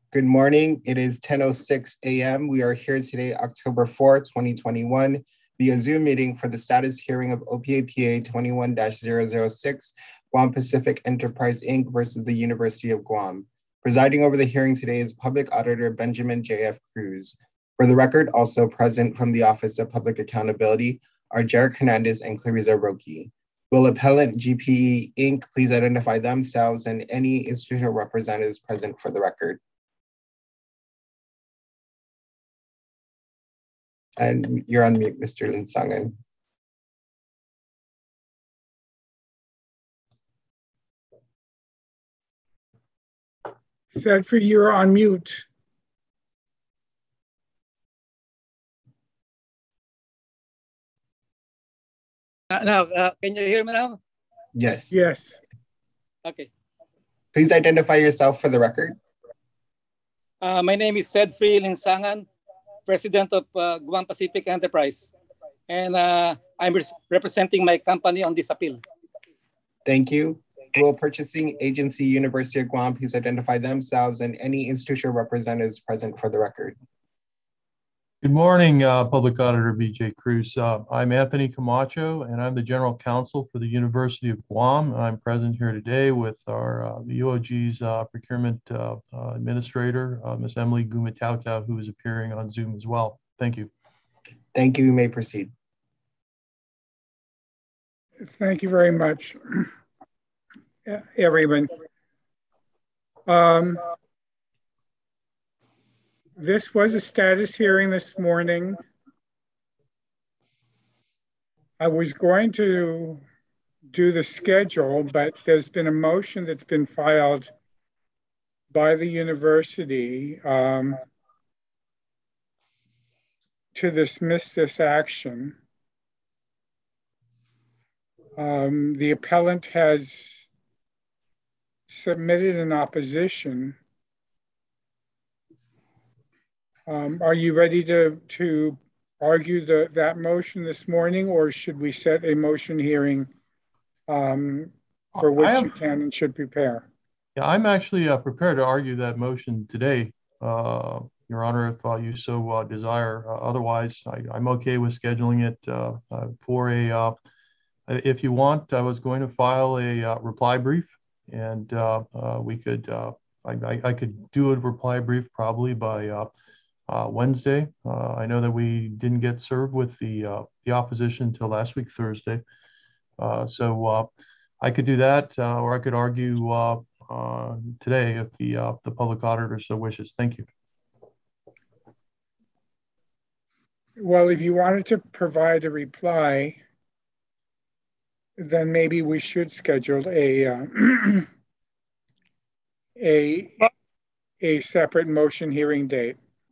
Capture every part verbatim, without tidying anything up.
Good morning. It is ten oh six a m We are here today, October fourth, twenty twenty-one, via Zoom meeting for the status hearing of O P A P A twenty-one dash zero zero six, Guam Pacific Enterprise, Incorporated versus the University of Guam. Presiding over the hearing today is Public Auditor Benjamin J F Cruz. For the record, also present from the Office of Public Accountability are Jarek Hernandez and Clarissa Roque. Will Appellant G P E Incorporated please identify themselves and any institutional representatives present for the record? And you're on mute, Mister Linsangan. Sedford, you're on mute. Uh, now, uh, can you hear me now? Yes. Yes. Okay. Please identify yourself for the record. Uh, my name is Sedfrey Linsangan, President of uh, Guam Pacific Enterprise, and uh, I'm re representing my company on this appeal. Thank you. Will Purchasing Agency, University of Guam, please identify themselves and any institutional representatives present for the record. Good morning, uh, Public Auditor B J Cruz. Uh, I'm Anthony Camacho, and I'm the General Counsel for the University of Guam. I'm present here today with our uh, U O G's uh, Procurement uh, uh, Administrator, uh, Miz Emily Gumatautau, who is appearing on Zoom as well. Thank you. Thank you. You may proceed. Thank you very much, everyone. Um, This was a status hearing this morning. I was going to do the schedule, but there's been a motion that's been filed by the university um, to dismiss this action. Um, the appellant has submitted an opposition. Um, are you ready to, to argue the, that motion this morning, or should we set a motion hearing um, for which am, you can and should prepare? Yeah, I'm actually uh, prepared to argue that motion today, uh, Your Honor, if uh, you so uh, desire. Uh, otherwise, I, I'm okay with scheduling it uh, uh, for a, uh, if you want, I was going to file a uh, reply brief, and uh, uh, we could, uh, I, I could do a reply brief probably by uh, Uh, Wednesday. Uh, I know that we didn't get served with the uh, the opposition until last week, Thursday. Uh, so uh, I could do that, uh, or I could argue uh, uh, today if the uh, the public auditor so wishes. Thank you. Well, if you wanted to provide a reply, then maybe we should schedule a uh, a a separate motion hearing date.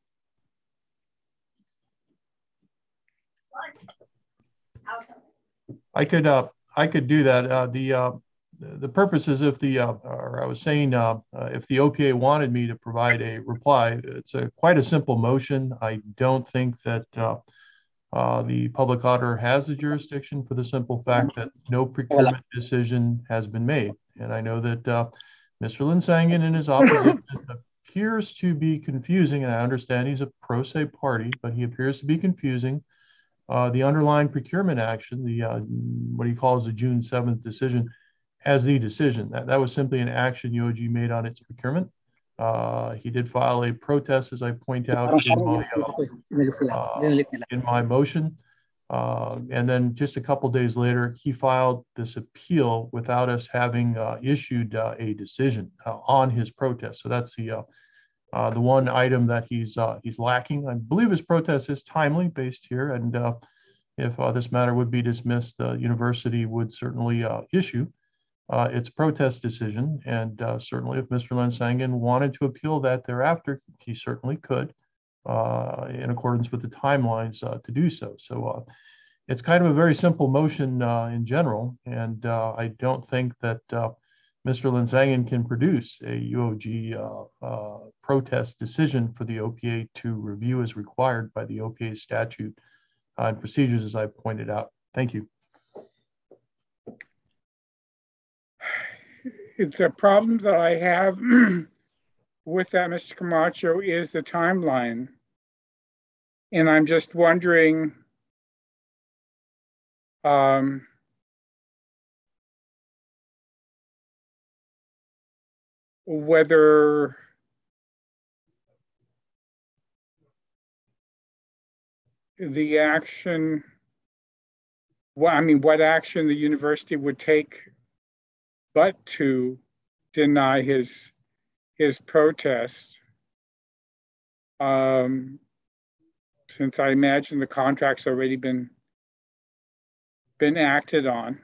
I could uh, I could do that. Uh, the uh, the purpose is if the uh, or I was saying uh, uh, if the O P A wanted me to provide a reply, it's a quite a simple motion. I don't think that uh, uh, the public auditor has the jurisdiction for the simple fact that no procurement decision has been made. And I know that uh, Mister Linsangan in his opposition appears to be confusing, and I understand he's a pro se party, but he appears to be confusing Uh, the underlying procurement action, the uh, what he calls the June seventh decision, as the decision. That, that was simply an action U O G made on its procurement. Uh, he did file a protest, as I point out in my, uh, in my motion. Uh, and then just a couple days later, he filed this appeal without us having uh, issued uh, a decision uh, on his protest. So that's the uh, Uh, the one item that he's uh, he's lacking. I believe his protest is timely based here, and uh, if uh, this matter would be dismissed, the university would certainly uh, issue uh, its protest decision, and uh, certainly if Mister Linsangan wanted to appeal that thereafter, he certainly could, uh, in accordance with the timelines uh, to do so. So uh, it's kind of a very simple motion uh, in general, and uh, I don't think that uh, Mister Linsangan can produce a U O G uh, uh, protest decision for the O P A to review as required by the O P A statute uh, and procedures, as I pointed out. Thank you. It's a problem that I have with that, Mister Camacho, is the timeline. And I'm just wondering, um, whether the action, well, I mean, what action the university would take but to deny his his protest, um, since I imagine the contract's already been been acted on.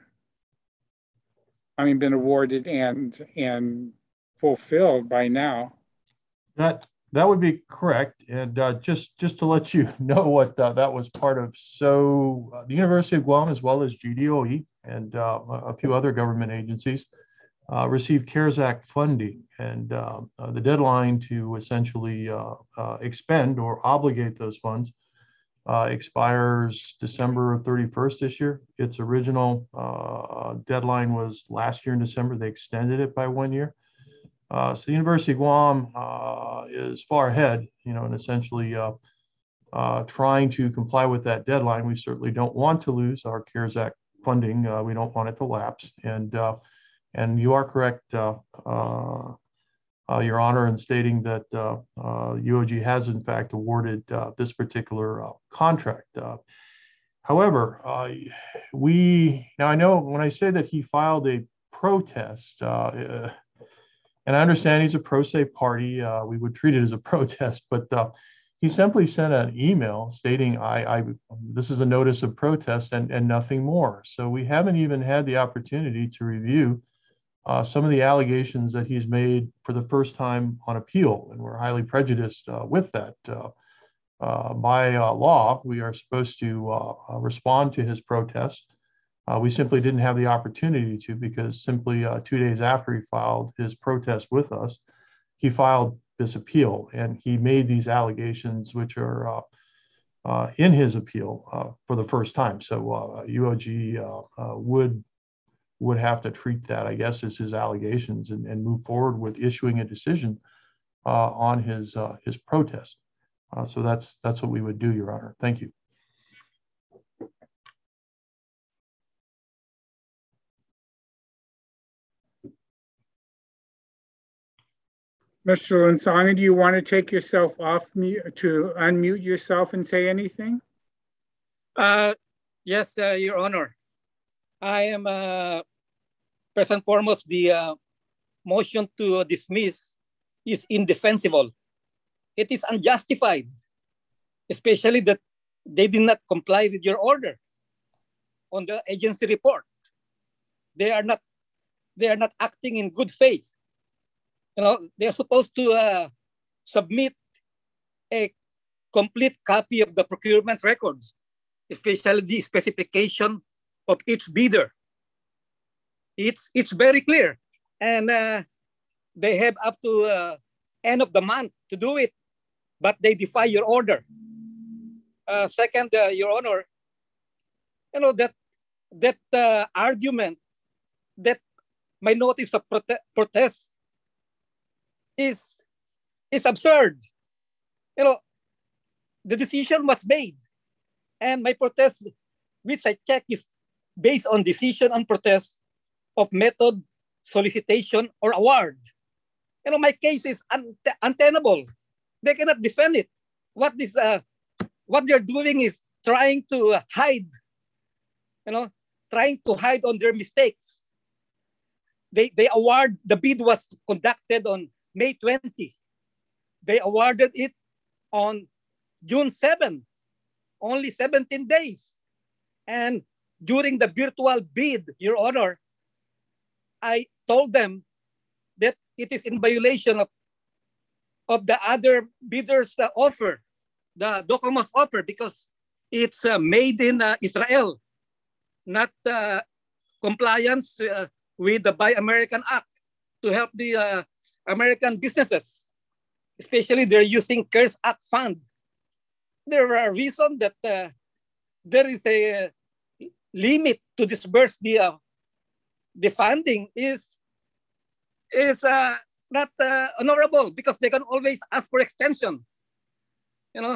I mean, been awarded and and fulfilled by now. That that would be correct. And uh, just just to let you know what uh, that was part of. So uh, the University of Guam, as well as G D O E and uh, a few other government agencies, uh, received CARES Act funding, and uh, uh, the deadline to essentially uh, uh, expend or obligate those funds uh, expires December thirty-first this year. Its original uh, deadline was last year in December. They extended it by one year. Uh, so the University of Guam uh, is far ahead, you know, and essentially uh, uh, trying to comply with that deadline. We certainly don't want to lose our CARES Act funding. Uh, we don't want it to lapse. And uh, and you are correct, uh, uh, uh, Your Honor, in stating that uh, uh, U O G has in fact awarded uh, this particular uh, contract. Uh, however, uh, we now I know when I say that he filed a protest. Uh, And I understand he's a pro se party. Uh, we would treat it as a protest, but uh, he simply sent an email stating, I, I, this is a notice of protest and, and nothing more. So we haven't even had the opportunity to review uh, some of the allegations that he's made for the first time on appeal. And we're highly prejudiced uh, with that. Uh, uh, by uh, law, we are supposed to uh, respond to his protest. Uh, we simply didn't have the opportunity to, because simply uh, two days after he filed his protest with us, he filed this appeal, and he made these allegations, which are uh, uh, in his appeal uh, for the first time. So uh, U O G uh, uh, would would have to treat that, I guess, as his allegations and, and move forward with issuing a decision uh, on his uh, his protest. Uh, so that's that's what we would do, Your Honor. Thank you. Mister Lansana, do you want to take yourself off mute, to unmute yourself and say anything? Uh, yes, uh, Your Honor. I am, uh, first and foremost, the uh, motion to dismiss is indefensible. It is unjustified, especially that they did not comply with your order on the agency report. They are not, they are not acting in good faith. You know, they're supposed to uh, submit a complete copy of the procurement records, especially the specification of each bidder. It's, it's very clear. And uh, they have up to uh, end of the month to do it, but they defy your order. Uh, second, uh, Your Honor, you know, that, that uh, argument that my notice of prote protest is is absurd. You know, the decision was made, and my protest, which I check, is based on decision on protest of method, solicitation, or award. You know, my case is un untenable. They cannot defend it. What this uh, what they're doing is trying to hide. You know, trying to hide on their mistakes. They they award, the bid was conducted on May twentieth. They awarded it on June seventh, only seventeen days. And during the virtual bid, Your Honor, I told them that it is in violation of, of the other bidders' uh, offer, the Docomo's offer, because it's uh, made in uh, Israel, not uh, compliance uh, with the Buy American Act to help the uh, American businesses, especially they're using CARES Act fund. There are reasons that uh, there is a limit to disburse the uh, the funding is is uh, not uh, honorable because they can always ask for extension. You know,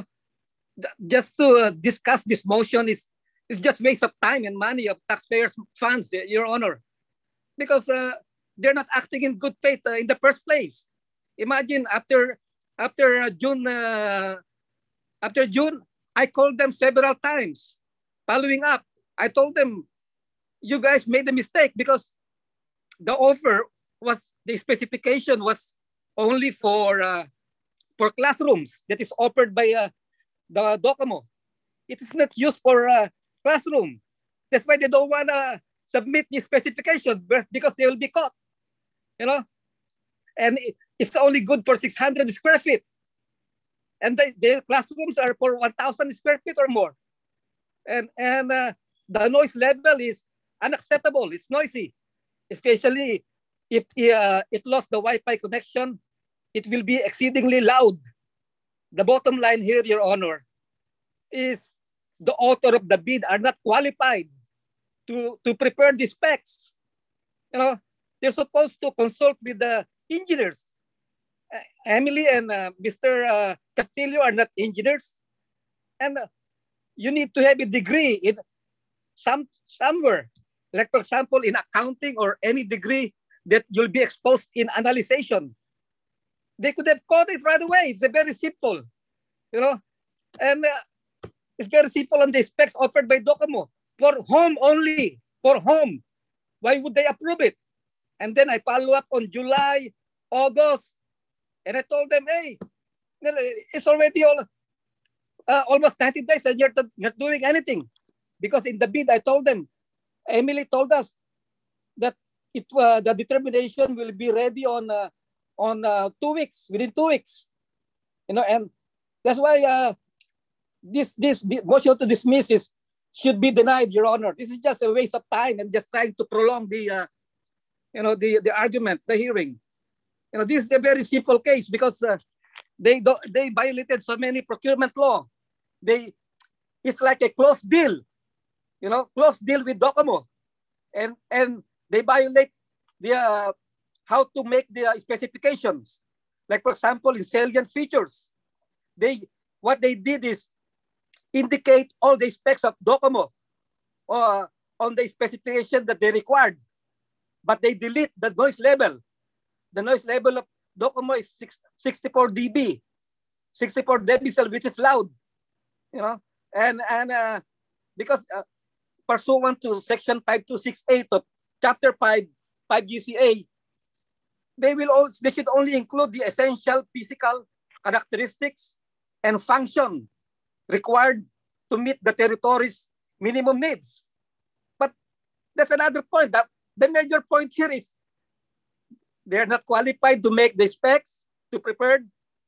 just to uh, discuss this motion is is just waste of time and money of taxpayers' funds, Your Honor, because uh, they're not acting in good faith uh, in the first place. Imagine after after uh, June uh, after June, I called them several times, following up. I told them, you guys made a mistake because the offer was the specification was only for uh, for classrooms that is offered by uh, the DOCOMO. It is not used for uh, classroom. That's why they don't want to submit the specification because they will be caught. You know, and it's only good for six hundred square feet, and the, the classrooms are for one thousand square feet or more, and and uh, the noise level is unacceptable. It's noisy, especially if uh, it lost the Wi-Fi connection. It will be exceedingly loud. The bottom line here, Your Honor, is the author of the bid are not qualified to, to prepare the specs. You know, they're supposed to consult with the engineers. Uh, Emily and uh, Mister Uh, Castillo are not engineers. And uh, you need to have a degree in some somewhere. Like, for example, in accounting or any degree that you'll be exposed in analyzation. They could have caught it right away. It's a very simple, you know, and uh, it's very simple on the specs offered by DOCOMO for home only, for home. Why would they approve it? And then I follow up on July, August, and I told them, hey, it's already all, uh, almost ninety days and you're not doing anything. Because in the bid, I told them, Emily told us that it uh, the determination will be ready on uh, on uh, two weeks, within two weeks. You know, and that's why uh, this, this this motion to dismiss is should be denied, Your Honor. This is just a waste of time and just trying to prolong the uh, you know the the argument, the hearing. You know, this is a very simple case because uh, they do, they violated so many procurement law. They it's like a closed deal, you know, closed deal with DOCOMO, and and they violate the uh, how to make the uh, specifications. Like, for example, in salient features, they what they did is indicate all the specs of DOCOMO uh, on the specification that they required, but they delete the noise level. The noise level of DOCOMO is sixty-four D B, sixty-four decibel, which is loud, you know, and and uh, because uh, pursuant to section five two six eight of chapter five, five G C A, they will all, they should only include the essential physical characteristics and function required to meet the territory's minimum needs. But that's another point. That the major point here is they're not qualified to make the specs, to prepare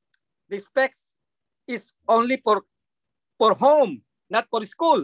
the specs is only for, for home, not for school.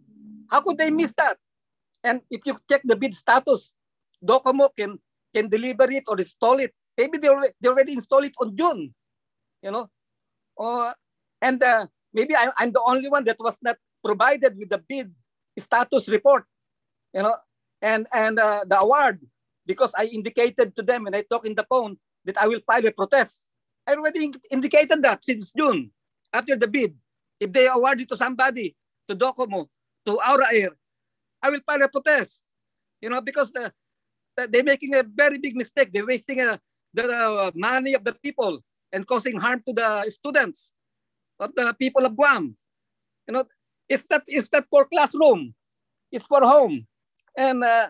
How could they miss that? And if you check the bid status, DOCOMO can, can deliver it or install it. Maybe they already, they already installed it on June, you know. Uh, and uh, maybe I, I'm the only one that was not provided with the bid status report, you know, and, and uh, the award, because I indicated to them and I talked in the phone that I will file a protest. I already indicated that since June, after the bid. If they award it to somebody, to DOCOMO, to AuraAir, I will file a protest, you know, because the, the, they're making a very big mistake. They're wasting uh, the uh, money of the people and causing harm to the students of the people of Guam. You know, it's not, it's not for classroom, it's for home. And, uh,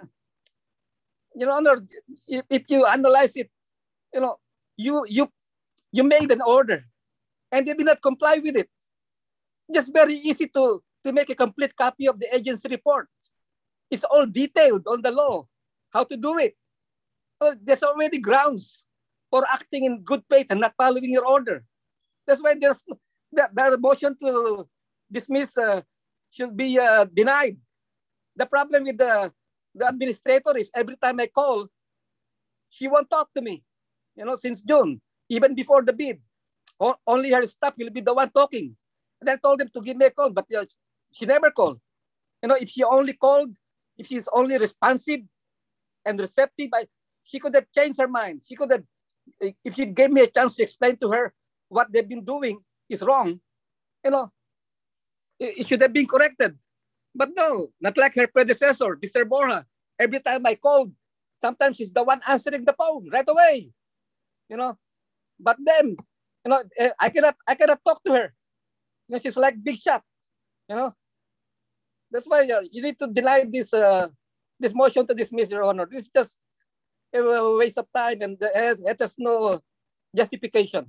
Your Honor, if, if you analyze it, you know, you, you, you made an order and they did not comply with it. Just very easy to, to make a complete copy of the agency report. It's all detailed on the law, how to do it. Well, there's already grounds for acting in good faith and not following your order. That's why there's the, the motion to dismiss uh, should be uh, denied. The problem with the, the administrator is every time I call, she won't talk to me, you know, since June, even before the bid. O only her staff will be the one talking. And I told them to give me a call, but uh, she never called. You know, if she only called, if she's only responsive and receptive, I, she could have changed her mind. She could have if she gave me a chance to explain to her what they've been doing is wrong, you know, it, it should have been corrected. But no, not like her predecessor, Mister Borja. Every time I called, sometimes she's the one answering the phone right away, you know. But then, you know, I cannot, I cannot talk to her. You know, she's like big shot, you know. That's why uh, you need to deny this, uh, this motion to dismiss, Your Honor. This is just a waste of time, and uh, it has no justification.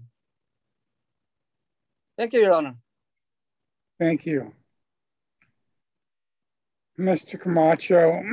Thank you, Your Honor. Thank you. Mister Camacho.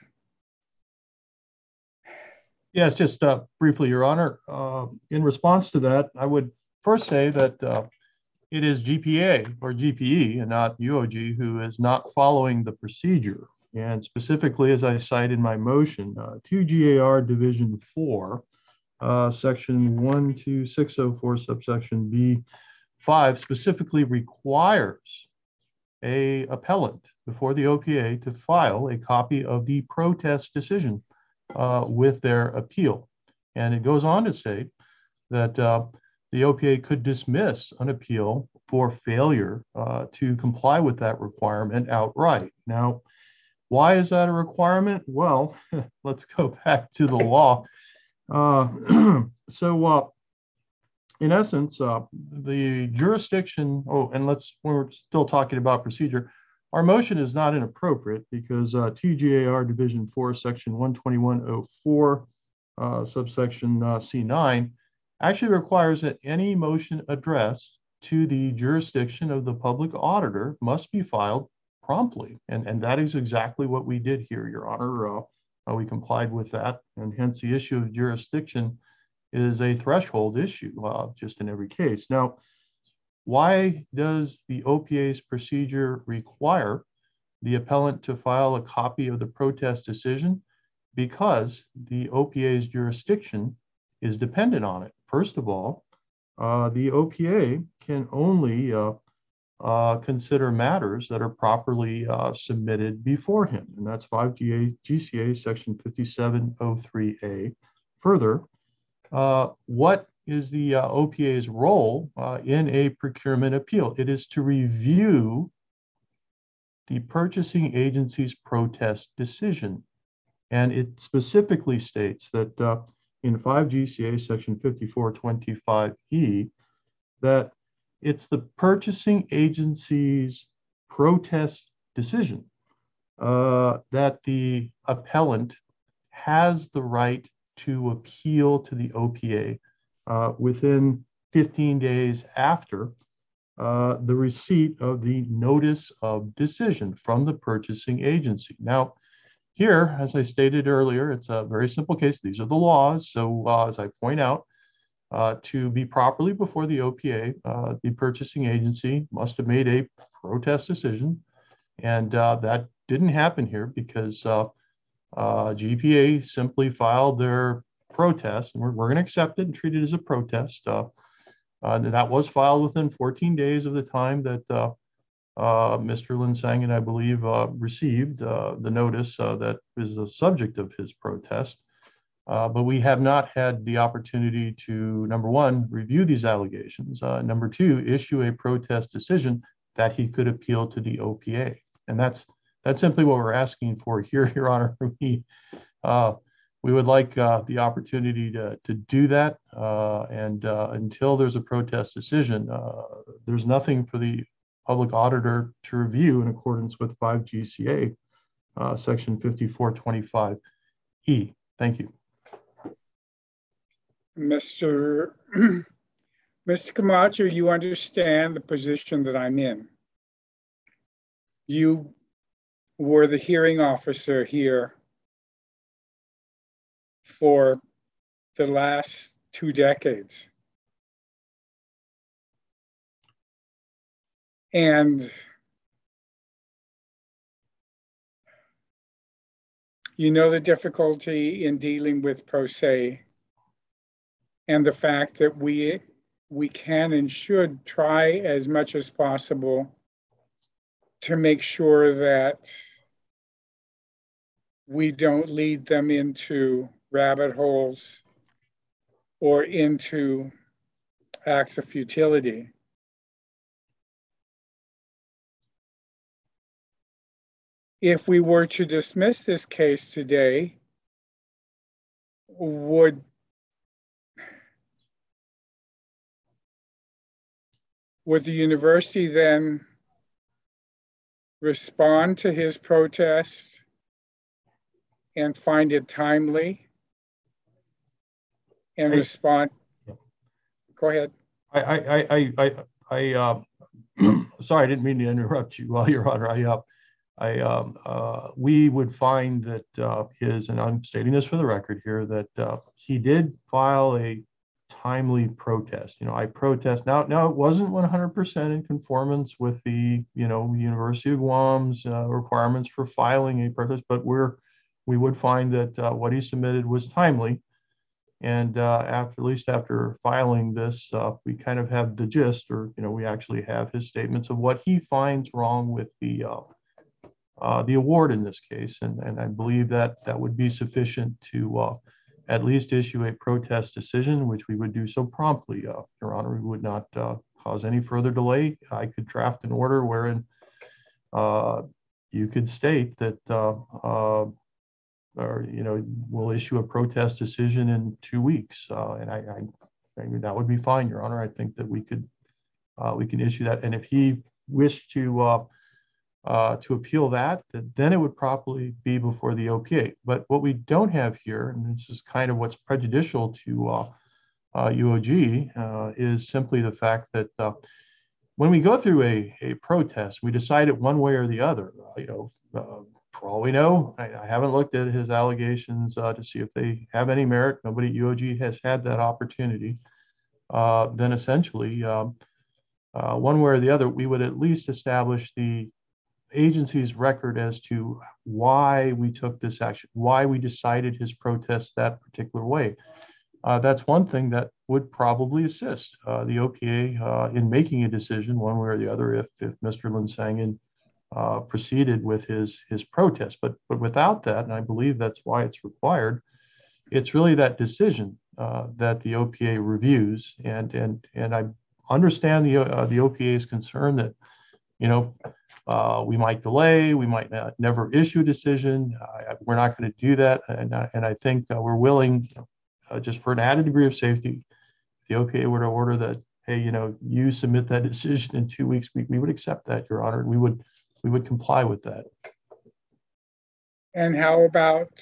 Yes, just uh, briefly, Your Honor. Uh, in response to that, I would first say that uh, it is G P A or G P E and not U O G who is not following the procedure. And specifically, as I cite in my motion, uh, two G A R Division four, uh, Section one two six oh four, subsection B five, specifically requires a appellant before the O P A to file a copy of the protest decision uh, with their appeal. And it goes on to state that uh, the O P A could dismiss an appeal for failure uh, to comply with that requirement outright. Now, why is that a requirement? Well, let's go back to the law. Uh, so, uh, in essence, uh, the jurisdiction, oh, and let's, we're still talking about procedure, our motion is not inappropriate because uh, T G A R Division four, Section one twenty-one oh four, uh, subsection uh, C nine, actually requires that any motion addressed to the jurisdiction of the public auditor must be filed promptly. And, and that is exactly what we did here, Your Honor. Uh, uh, we complied with that, and hence the issue of jurisdiction is a threshold issue uh, just in every case. Now, why does the O P A's procedure require the appellant to file a copy of the protest decision? Because the O P A's jurisdiction is dependent on it. First of all, uh, the O P A can only uh, uh, consider matters that are properly uh, submitted before him, and that's five G C A Section fifty-seven oh three A. Further, uh, what is the uh, O P A's role uh, in a procurement appeal? It is to review the purchasing agency's protest decision. And it specifically states that uh, in five G C A Section fifty-four twenty-five E, that it's the purchasing agency's protest decision uh, that the appellant has the right to appeal to the O P A uh, within fifteen days after uh, the receipt of the notice of decision from the purchasing agency. Now, here, as I stated earlier, it's a very simple case. These are the laws. So uh, as I point out, uh, to be properly before the O P A, uh, the purchasing agency must have made a protest decision. And uh, that didn't happen here because uh, uh, G P A simply filed their protest, and we're, we're going to accept it and treat it as a protest. Uh, uh, that was filed within fourteen days of the time that uh, uh, Mister Linsangen, I believe, uh, received uh, the notice uh, that is the subject of his protest. Uh, but we have not had the opportunity to, number one, review these allegations. Uh, number two, issue a protest decision that he could appeal to the O P A. And that's that's simply what we're asking for here, Your Honor. We, uh, we would like uh, the opportunity to, to do that. Uh, and uh, until there's a protest decision, uh, there's nothing for the public auditor to review in accordance with five G C A, uh, Section fifty-four twenty-five E. Thank you. Mister Mister Camacho, you understand the position that I'm in. You were the hearing officer here for the last two decades. And you know the difficulty in dealing with pro se, and the fact that we we can and should try as much as possible to make sure that we don't lead them into rabbit holes or into acts of futility. If we were to dismiss this case today, would would the university then respond to his protest and find it timely and I, respond? Go ahead. I, I, I, I, I uh, sorry, I didn't mean to interrupt you, well, Your Honor. I, uh, I, um, uh, we would find that uh, his, and I'm stating this for the record here, that uh, he did file a timely protest. You know, I protest now. Now it wasn't one hundred percent in conformance with the, you know, University of Guam's uh, requirements for filing a protest, but we're we would find that uh, what he submitted was timely. And uh, after, at least after filing this, uh, we kind of have the gist, or you know, we actually have his statements of what he finds wrong with the uh, uh, the award in this case, and and I believe that that would be sufficient to uh, at least issue a protest decision, which we would do so promptly, uh, Your Honor. We would not uh, cause any further delay. I could draft an order wherein uh, you could state that, uh, uh, or you know, we'll issue a protest decision in two weeks, uh, and I, I, I mean, that would be fine, Your Honor. I think that we could uh, we can issue that, and if he wished to uh, uh, to appeal that, then it would probably be before the O P A. But what we don't have here, and this is kind of what's prejudicial to uh, uh, U O G, uh, is simply the fact that uh, when we go through a, a protest, we decide it one way or the other. Uh, you know, uh, for all we know, I, I haven't looked at his allegations uh, to see if they have any merit. Nobody at U O G has had that opportunity. Uh, then essentially, um, uh, one way or the other, we would at least establish the agency's record as to why we took this action, why we decided his protest that particular way. Uh, that's one thing that would probably assist uh, the O P A uh, in making a decision one way or the other if, if Mister Linsangen uh, proceeded with his, his protest. But, but without that, and I believe that's why it's required, it's really that decision uh, that the O P A reviews. And, and, and I understand the, uh, the O P A's concern that, you know, Uh, we might delay, we might not never issue a decision. Uh, we're not going to do that. And, uh, and I think uh, we're willing, uh, just for an added degree of safety, if the O P A were to order that, hey, you know, you submit that decision in two weeks, we, we would accept that, Your Honor. We would, we would comply with that. And how about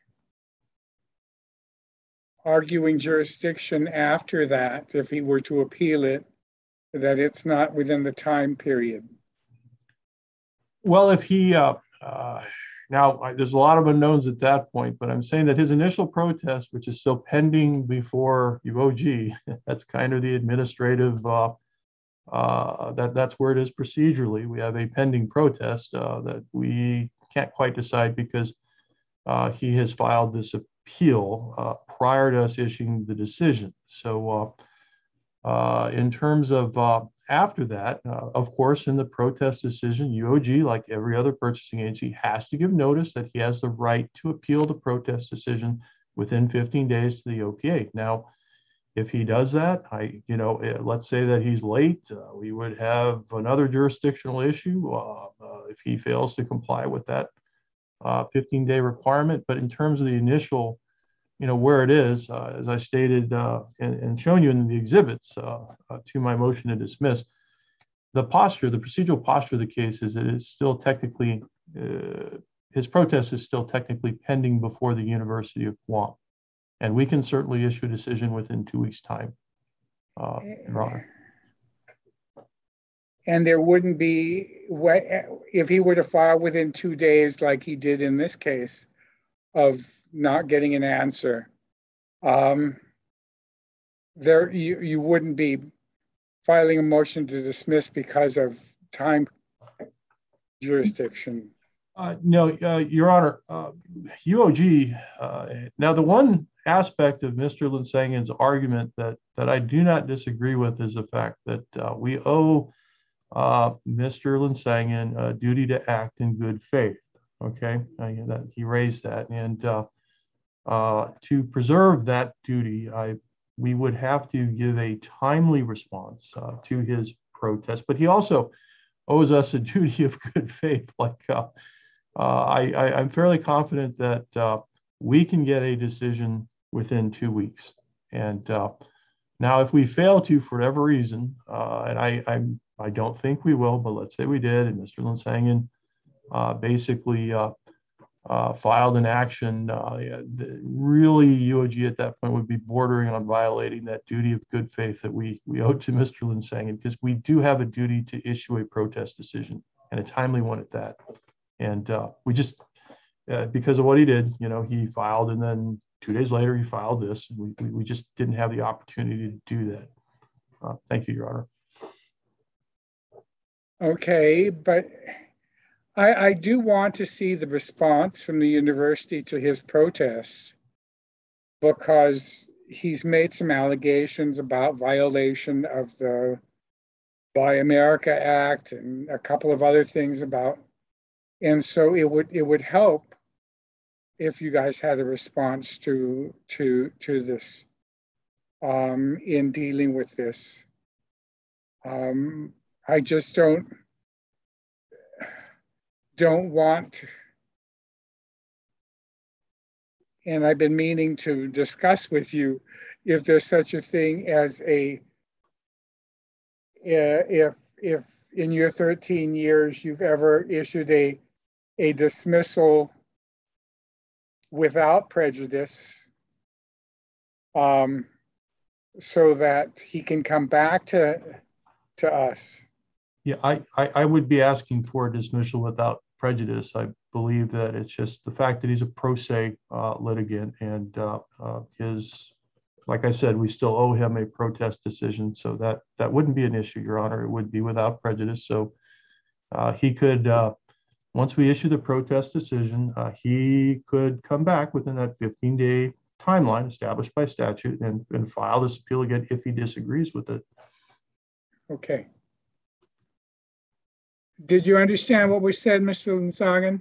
arguing jurisdiction after that, if he were to appeal it, that it's not within the time period? Well, if he, uh, uh, now I, there's a lot of unknowns at that point, but I'm saying that his initial protest, which is still pending before U O G, that's kind of the administrative, uh, uh, that, that's where it is procedurally. We have a pending protest uh, that we can't quite decide because uh, he has filed this appeal uh, prior to us issuing the decision. So uh, uh, in terms of uh, after that, uh, of course, in the protest decision, U O G, like every other purchasing agency, has to give notice that he has the right to appeal the protest decision within fifteen days to the O P A. Now, if he does that, I, you know, let's say that he's late, uh, we would have another jurisdictional issue uh, uh, if he fails to comply with that uh, fifteen day requirement. But in terms of the initial, you know, where it is, uh, as I stated uh, and, and shown you in the exhibits uh, uh, to my motion to dismiss, the posture, the procedural posture of the case is it is still technically, uh, his protest is still technically pending before the University of Guam. And we can certainly issue a decision within two weeks' time, uh, Your Honor. And there wouldn't be, if he were to file within two days like he did in this case of not getting an answer, um, there you, you wouldn't be filing a motion to dismiss because of time jurisdiction. Uh, no, uh, Your Honor, uh, U O G, uh, now the one aspect of Mister Linsangen's argument that, that I do not disagree with is the fact that uh, we owe uh, Mister Linsangen a duty to act in good faith, okay? Uh, that he raised that, and uh, uh, to preserve that duty, I we would have to give a timely response uh, to his protest. But he also owes us a duty of good faith. Like uh, uh, I, I, I'm fairly confident that uh, we can get a decision within two weeks. And uh, now, if we fail to, for whatever reason, uh, and I, I'm, I don't think we will, but let's say we did, and Mister Linsangen uh, basically uh, uh, filed an action, uh, the, really U O G at that point would be bordering on violating that duty of good faith that we, we owe to Mister Linsangen, because we do have a duty to issue a protest decision, and a timely one at that. And uh, we just, uh, because of what he did, you know, he filed, and then two days later he filed this, and we, we just didn't have the opportunity to do that. Uh, thank you, Your Honor. Okay, but I, I do want to see the response from the university to his protest, because he's made some allegations about violation of the Buy America Act and a couple of other things about, and so it would it would help if you guys had a response to to to this um, in dealing with this. Um, I just don't don't want, and I've been meaning to discuss with you if there's such a thing as a, if if in your thirteen years you've ever issued a a dismissal without prejudice, um, so that he can come back to to us. Yeah, I, I, I would be asking for a dismissal without prejudice. I believe that it's just the fact that he's a pro se uh, litigant, and uh, uh, his, like I said, we still owe him a protest decision. So that, that wouldn't be an issue, Your Honor. It would be without prejudice. So uh, he could, uh, once we issue the protest decision, uh, he could come back within that fifteen day timeline established by statute and, and file this appeal again if he disagrees with it. Okay. Did you understand what we said, Mister Linsangen?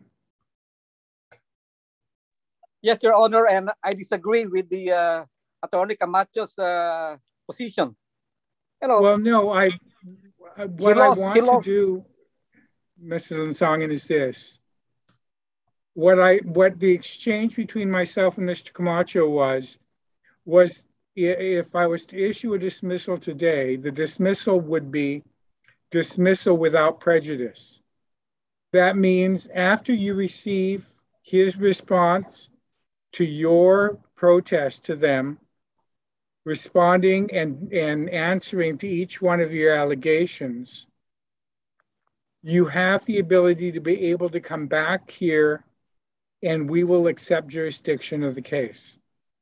Yes, Your Honor, and I disagree with the uh, Attorney Camacho's uh, position. You know, well, no, I, what lost, I want to do, Mister Linsangen, is this. What I, what the exchange between myself and Mister Camacho was, was if I was to issue a dismissal today, the dismissal would be dismissal without prejudice. That means after you receive his response to your protest to them, responding and, and answering to each one of your allegations, you have the ability to be able to come back here and we will accept jurisdiction of the case.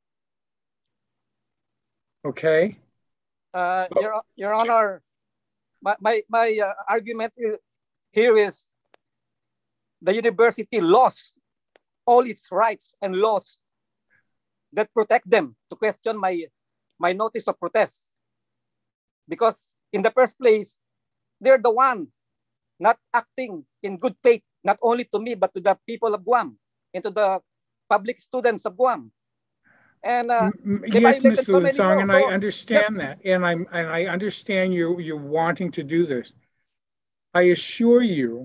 Okay? Uh, Your, Your Honor, my, my, my uh, argument here is the university lost all its rights and laws that protect them to question my, my notice of protest. Because in the first place, they're the one not acting in good faith, not only to me, but to the people of Guam and to the public students of Guam. And uh, yes, Mister so Linsangen, so, I understand yeah. that, and I'm and I understand you you're wanting to do this. I assure you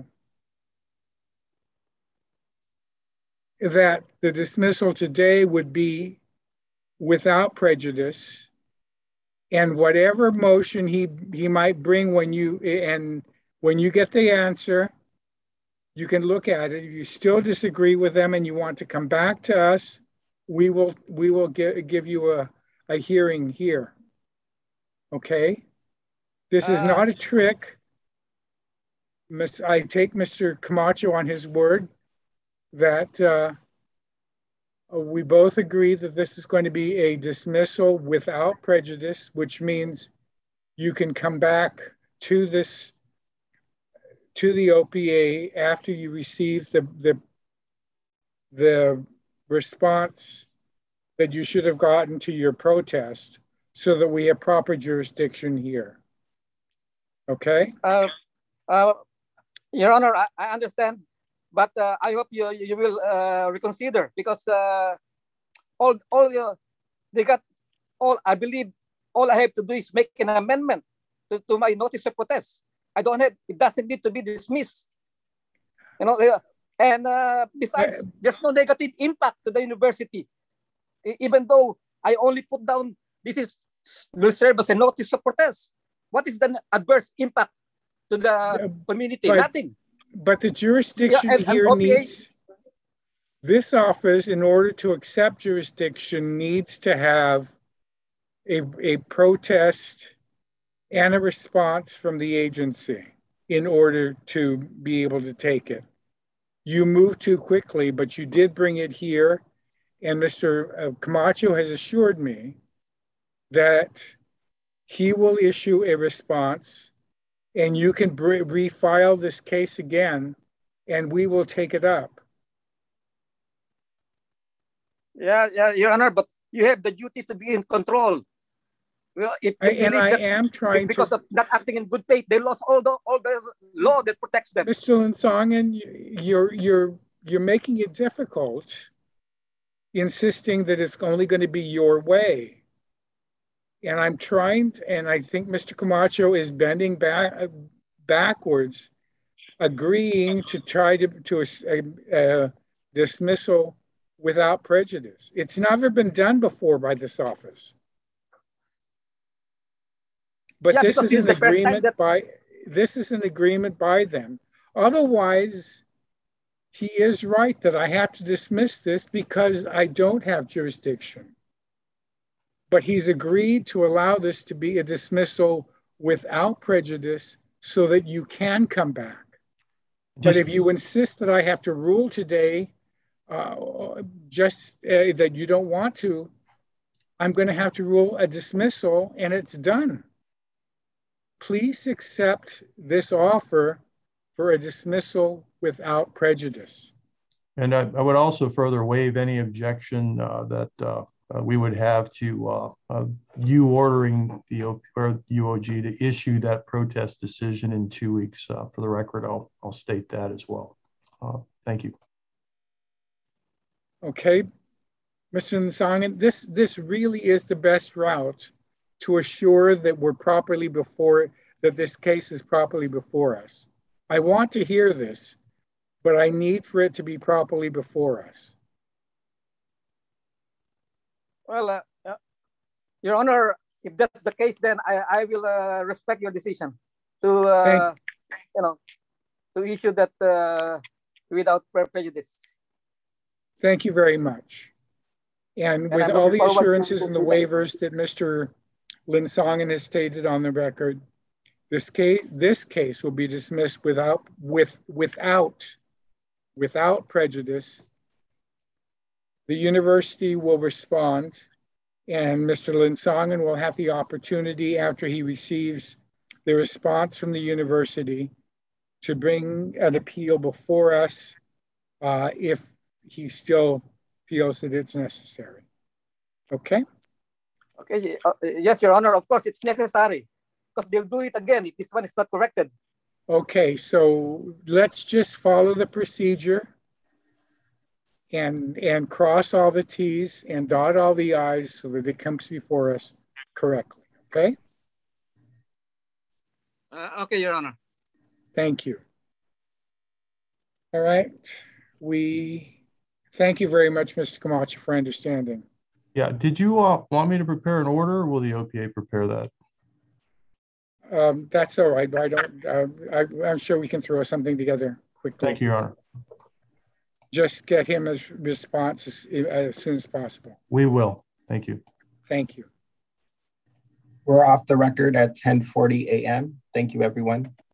that the dismissal today would be without prejudice, and whatever motion he he might bring when you and when you get the answer, you can look at it. If you still disagree with them and you want to come back to us, we will we will give, give you a, a hearing here. Okay? This is uh, not a trick. I take Mister Camacho on his word that uh, we both agree that this is going to be a dismissal without prejudice, which means you can come back to this, to the O P A after you receive the, the, the response that you should have gotten to your protest so that we have proper jurisdiction here. Okay? Uh, uh, Your Honor, I, I understand, but uh, I hope you you will uh, reconsider because uh, all all uh, they got all. I believe all I have to do is make an amendment to, to my notice of protest. I don't have, it doesn't need to be dismissed. You know, and uh, besides, there's no negative impact to the university. Even though I only put down, this is will serve as a notice of protest. What is the adverse impact to the community? But, Nothing. But the jurisdiction yeah, and, here and needs, this office, in order to accept jurisdiction, needs to have a, a protest and a response from the agency in order to be able to take it. You moved too quickly, but you did bring it here. And Mister Camacho has assured me that he will issue a response and you can refile this case again and we will take it up. Yeah, yeah, Your Honor, but you have the duty to be in control. Well, if I, and I am trying because to, of not acting in good faith, they lost all the all the law that protects them. Mister Linsongen, you're you're you're making it difficult, insisting that it's only going to be your way. And I'm trying, to, and I think Mister Camacho is bending back backwards, agreeing to try to to a, a dismissal without prejudice. It's never been done before by this office. But yeah, this is an agreement that... by this is an agreement by them. Otherwise, he is right that I have to dismiss this because I don't have jurisdiction. But he's agreed to allow this to be a dismissal without prejudice so that you can come back. Just... But if you insist that I have to rule today, uh, just uh, that you don't want to, I'm going to have to rule a dismissal and it's done. Please accept this offer for a dismissal without prejudice. And I, I would also further waive any objection uh, that uh, uh, we would have to uh, uh, you ordering the o or U O G to issue that protest decision in two weeks. Uh, for the record, I'll, I'll state that as well. Uh, thank you. Okay, Mister Linsongen, this, this really is the best route to assure that we're properly before, that this case is properly before us. I want to hear this, but I need for it to be properly before us. Well, uh, uh, Your Honor, if that's the case, then I, I will uh, respect your decision to, uh, you know, to issue that uh, without prejudice. Thank you very much. And, and with I'm all the assurances and the waivers that Mister Linsongen has stated on the record, this case, this case will be dismissed without, with, without, without prejudice. The university will respond and Mister Linsongen will have the opportunity after he receives the response from the university to bring an appeal before us uh, if he still feels that it's necessary. Okay? Okay, uh, yes, Your Honor, of course it's necessary because they'll do it again if this one is not corrected. Okay, so let's just follow the procedure and, and cross all the T's and dot all the I's so that it comes before us correctly, okay? Uh, okay, Your Honor. Thank you. All right, we thank you very much, Mister Camacho, for understanding. Yeah, did you uh, want me to prepare an order or will the O P A prepare that? Um, that's all right, but I don't, uh, I, I'm sure we can throw something together quickly. Thank you, Your Honor. Just get him his response as, as soon as possible. We will. Thank you. Thank you. We're off the record at ten forty a m Thank you, everyone.